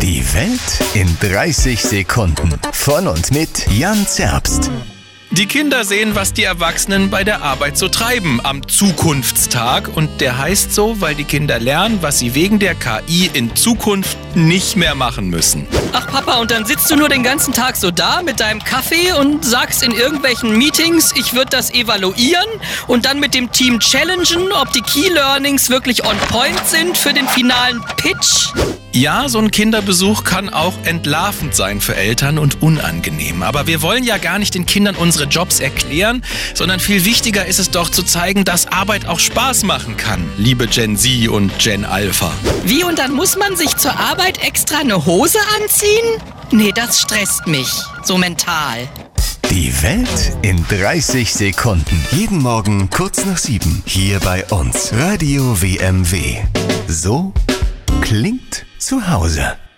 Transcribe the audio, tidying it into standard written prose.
Die Welt in 30 Sekunden. Von und mit Jan Zerbst. Die Kinder sehen, was die Erwachsenen bei der Arbeit so treiben am Zukunftstag. Und der heißt so, weil die Kinder lernen, was sie wegen der KI in Zukunft nicht mehr machen müssen. Ach Papa, und dann sitzt du nur den ganzen Tag so da mit deinem Kaffee und sagst in irgendwelchen Meetings, ich würde das evaluieren und dann mit dem Team challengen, ob die Key Learnings wirklich on point sind für den finalen Pitch? Ja, so ein Kinderbesuch kann auch entlarvend sein für Eltern und unangenehm. Aber wir wollen ja gar nicht den Kindern unsere Jobs erklären, sondern viel wichtiger ist es doch zu zeigen, dass Arbeit auch Spaß machen kann, liebe Gen Z und Gen Alpha. Wie, und dann muss man sich zur Arbeit extra eine Hose anziehen? Nee, das stresst mich, so mental. Die Welt in 30 Sekunden. Jeden Morgen kurz nach 7. Hier bei uns. Radio WMW. So klingt zu Hause.